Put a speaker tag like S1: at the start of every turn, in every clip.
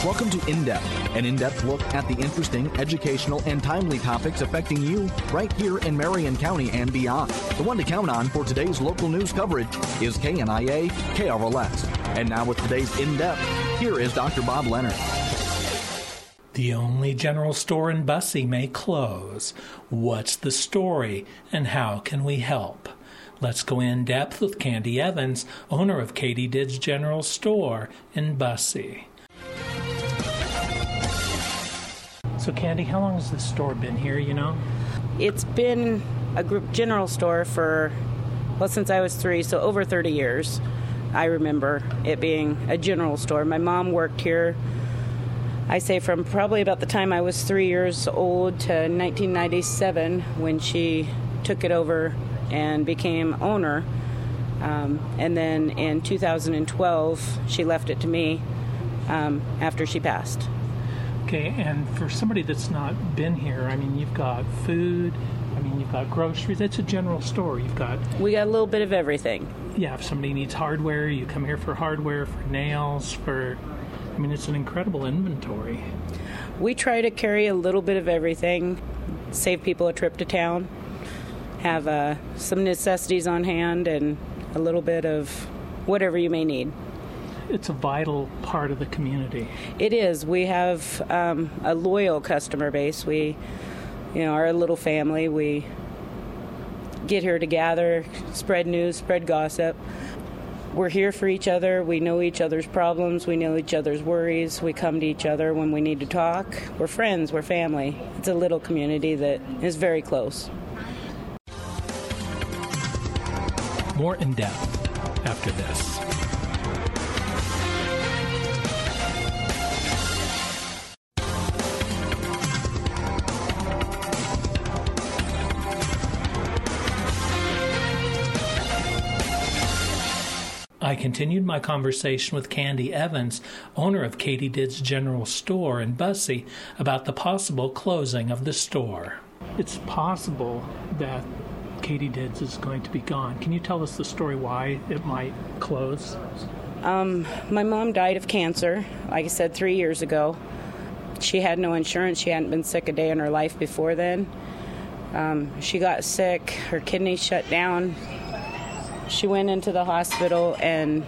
S1: Welcome to In Depth, an in-depth look at the interesting, educational, and timely topics affecting you right here in Marion County and beyond. The one to count on for today's local news coverage is KNIA KRLS. And now with today's In Depth, here is Dr. Bob Leonard.
S2: The only general store in Busse may close. What's the story, and how can we help? Let's go in depth with Candy Evans, owner of Katydid's General Store in Busse. So, Candy, how long has this store been here, you know?
S3: It's been a group general store since I was 3, so over 30 years. I remember it being a general store. My mom worked here, I say, from probably about the time I was 3 years old to 1997 when she took it over and became owner. And then in 2012, she left it to me after she passed.
S2: Okay, and for somebody that's not been here, I mean, you've got food, you've got groceries. It's a general store.
S3: We got a little bit of everything.
S2: Yeah, if somebody needs hardware, you come here for hardware, for nails, it's an incredible inventory.
S3: We try to carry a little bit of everything, save people a trip to town, have some necessities on hand, and a little bit of whatever you may need.
S2: It's a vital part of the community.
S3: It is. We have a loyal customer base. We, are a little family. We get here to gather, spread news, spread gossip. We're here for each other. We know each other's problems. We know each other's worries. We come to each other when we need to talk. We're friends. We're family. It's a little community that is very close.
S2: More in depth after this. I continued my conversation with Candy Evans, owner of Katydid's General Store in Busse, about the possible closing of the store. It's possible that Katydid's is going to be gone. Can you tell us the story why it might close?
S3: My mom died of cancer, like I said, 3 years ago. She had no insurance. She hadn't been sick a day in her life before then. She got sick. Her kidneys shut down. She went into the hospital and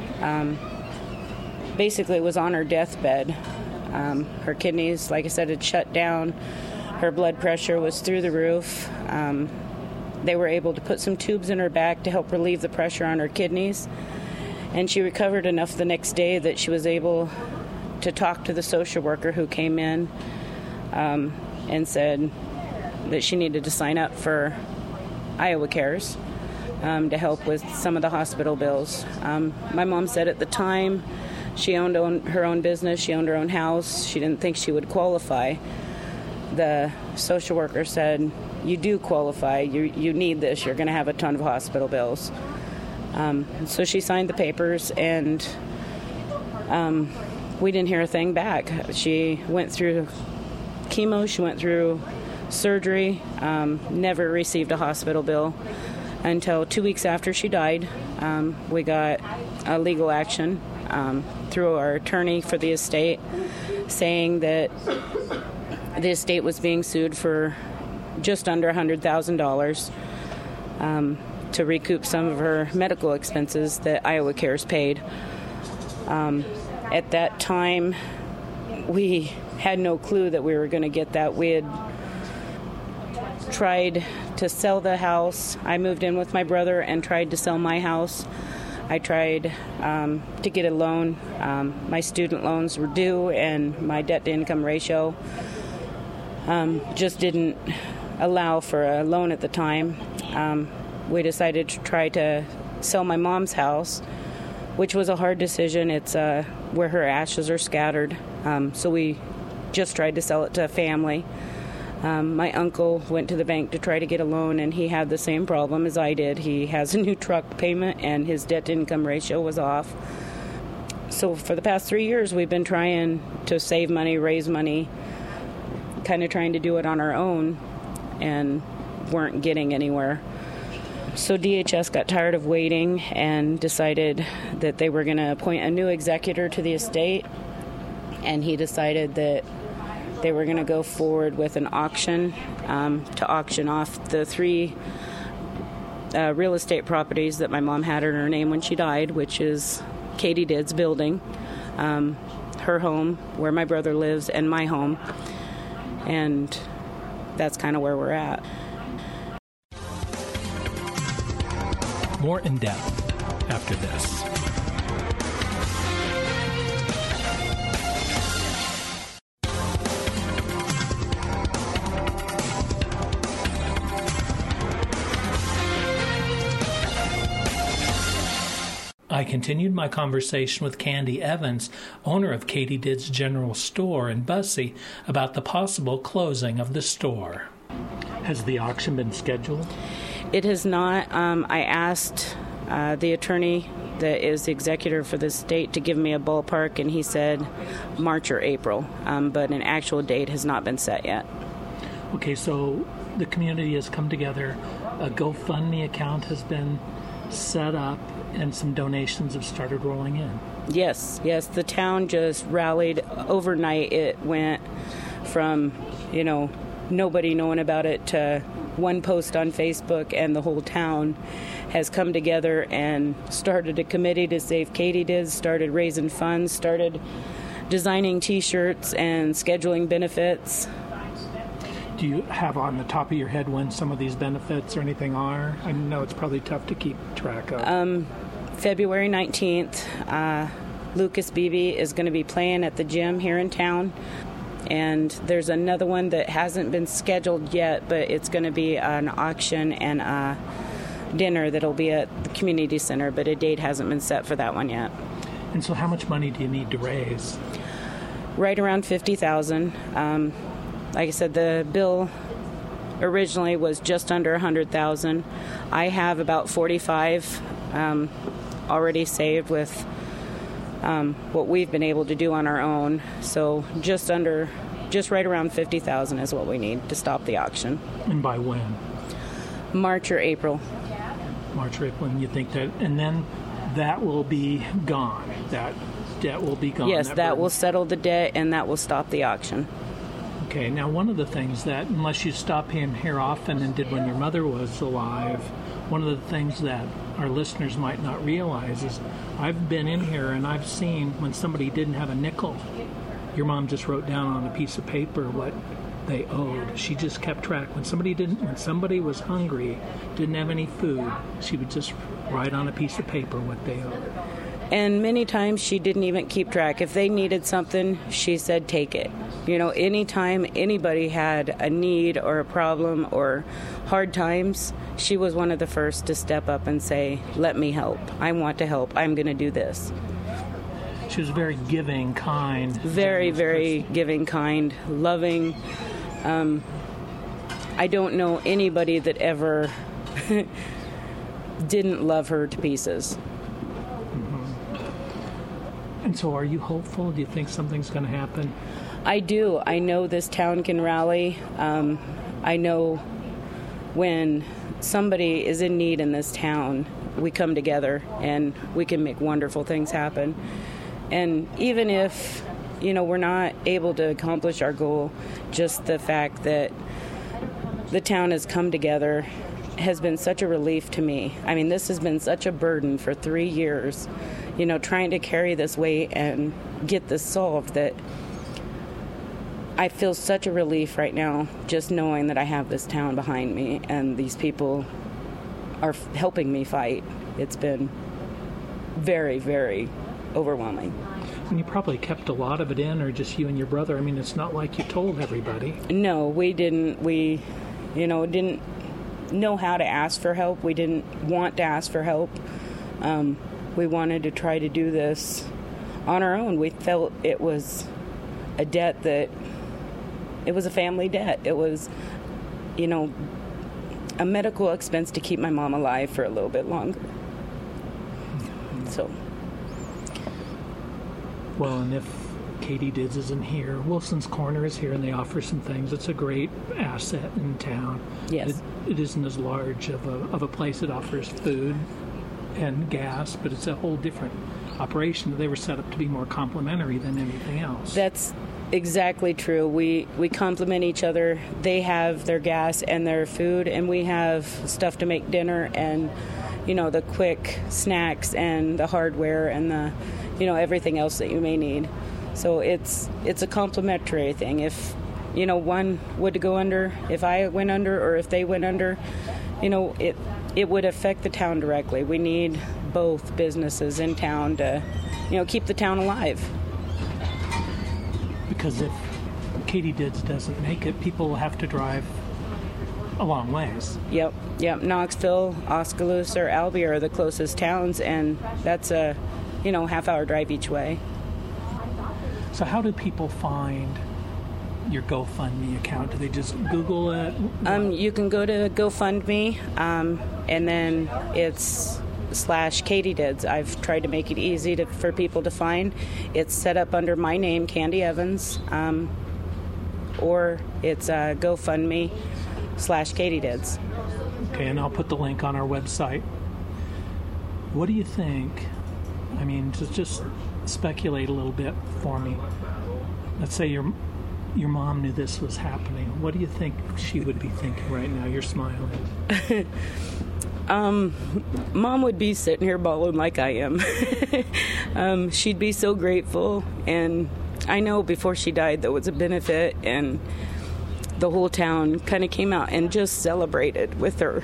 S3: basically was on her deathbed. Her kidneys, like I said, had shut down. Her blood pressure was through the roof. They were able to put some tubes in her back to help relieve the pressure on her kidneys. And she recovered enough the next day that she was able to talk to the social worker who came in and said that she needed to sign up for Iowa Cares. To help with some of the hospital bills. My mom said at the time she owned her own business, she owned her own house, she didn't think she would qualify. The social worker said, you do qualify, you need this, you're going to have a ton of hospital bills. So she signed the papers, and we didn't hear a thing back. She went through chemo, she went through surgery, never received a hospital bill. Until 2 weeks after she died, we got a legal action through our attorney for the estate saying that the estate was being sued for just under $100,000 to recoup some of her medical expenses that Iowa Cares paid. At that time, we had no clue that we were going to get that. We had tried to sell the house. I moved in with my brother and tried to sell my house. I tried to get a loan. My student loans were due, and my debt-to-income ratio just didn't allow for a loan at the time. We decided to try to sell my mom's house, which was a hard decision. It's where her ashes are scattered. So we just tried to sell it to a family. My uncle went to the bank to try to get a loan, and he had the same problem as I did. He has a new truck payment, and his debt-to-income ratio was off. So for the past 3 years, we've been trying to save money, raise money, kind of trying to do it on our own, and weren't getting anywhere. So DHS got tired of waiting and decided that they were going to appoint a new executor to the estate. and he decided that they were going to go forward with an auction to auction off the 3 real estate properties that my mom had in her name when she died, which is Katie Didd's building, her home, where my brother lives, and my home. And that's kind of where we're at.
S2: More in depth after this. I continued my conversation with Candy Evans, owner of Katie Didd's General Store in Busse, about the possible closing of the store. Has the auction been scheduled?
S3: It has not. I asked the attorney that is the executor for the state to give me a ballpark, and he said March or April, but an actual date has not been set yet.
S2: Okay, so the community has come together. A GoFundMe account has been set up, and some donations have started rolling in. Yes.
S3: The town just rallied overnight. It went from, nobody knowing about it to one post on Facebook, and the whole town has come together and started a committee to save Katie Didd, started raising funds, started designing T-shirts and scheduling benefits.
S2: Do you have on the top of your head when some of these benefits or anything are? I know it's probably tough to keep track of.
S3: February 19th, Lucas Beebe is going to be playing at the gym here in town. And there's another one that hasn't been scheduled yet, but it's going to be an auction and a dinner that'll be at the community center, but a date hasn't been set for that one yet.
S2: And so how much money do you need to raise?
S3: Right around $50,000. Like I said, the bill originally was just under $100,000. I have about $45,000 already saved with what we've been able to do on our own. So just right around $50,000 is what we need to stop the auction.
S2: And by when?
S3: March or April.
S2: March or April, and you think that, and then that will be gone. That debt will be gone.
S3: Yes, that will settle the debt, and that will stop the auction.
S2: Okay, now one of the things that, unless you stop in here often and did when your mother was alive, one of the things that our listeners might not realize is I've been in here and I've seen when somebody didn't have a nickel, your mom just wrote down on a piece of paper what they owed. She just kept track. When somebody was hungry, didn't have any food, she would just write on a piece of paper what they owed.
S3: And many times she didn't even keep track. If they needed something, she said, take it. Anytime anybody had a need or a problem or hard times, she was one of the first to step up and say, let me help. I want to help. I'm going to do this.
S2: She was very giving, kind.
S3: Very, very giving, kind, loving. I don't know anybody that ever didn't love her to pieces.
S2: And so are you hopeful? Do you think something's going to happen?
S3: I do. I know this town can rally. I know when somebody is in need in this town, we come together and we can make wonderful things happen. And even if, we're not able to accomplish our goal, just the fact that the town has come together has been such a relief to me. I mean, this has been such a burden for 3 years, trying to carry this weight and get this solved, that I feel such a relief right now just knowing that I have this town behind me and these people are helping me fight. It's been very, very overwhelming.
S2: And you probably kept a lot of it in, or just you and your brother. I mean, it's not like you told everybody.
S3: No, we didn't. We, didn't know how to ask for help. We didn't want to ask for help. We wanted to try to do this on our own. We felt it was a debt that, it was a family debt. It was, a medical expense to keep my mom alive for a little bit longer. So.
S2: Well, and if Katie Didd's isn't here, Wilson's Corner is here, and they offer some things. It's a great asset in town.
S3: Yes.
S2: It isn't as large of a place that offers food and gas, but it's a whole different operation. They were set up to be more complementary than anything else.
S3: That's exactly true. We complement each other. They have their gas and their food, and we have stuff to make dinner and, the quick snacks and the hardware and the, everything else that you may need. So it's a complementary thing. If, one would go under, if I went under or if they went under, it would affect the town directly. We need both businesses in town to, keep the town alive.
S2: Because if Katydids doesn't make it, people will have to drive a long ways.
S3: Yep. Knoxville, Oskaloosa, or Albia are the closest towns, and that's a, half-hour drive each way.
S2: So how do people find your GoFundMe account? Do they just Google it?
S3: You can go to GoFundMe, and then it's /Katydids. I've tried to make it easy for people to find. It's set up under my name, Candy Evans, or it's GoFundMe /Katydids.
S2: Okay, and I'll put the link on our website. What do you think? I mean, just speculate a little bit for me. Let's say your mom knew this was happening. What do you think she would be thinking right now? You're smiling.
S3: Mom would be sitting here bawling like I am. She'd be so grateful, and I know before she died there was a benefit, and the whole town kind of came out and just celebrated with her.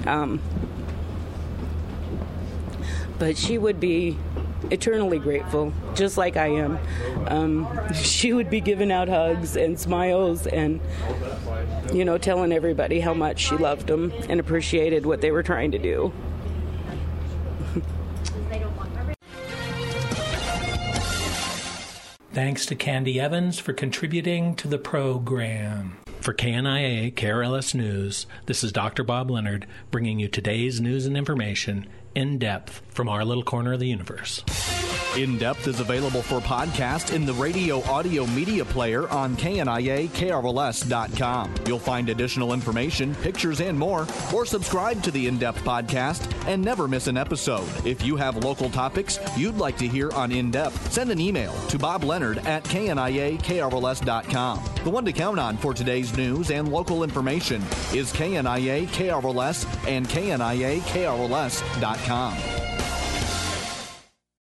S3: But she would be eternally grateful, just like I am. She would be giving out hugs and smiles and, telling everybody how much she loved them and appreciated what they were trying to do.
S2: Thanks to Candy Evans for contributing to the program. For KNIA KRLS News, this is Dr. Bob Leonard bringing you today's news and information in depth from our little corner of the universe.
S1: In Depth is available for podcast in the radio audio media player on KNIA-KRLS.com. You'll find additional information, pictures, and more, or subscribe to the In Depth podcast and never miss an episode. If you have local topics you'd like to hear on In Depth, send an email to bobleonard@KNIA-KRLS.com. The one to count on for today's news and local information is KNIA-KRLS and KNIA-KRLS.com.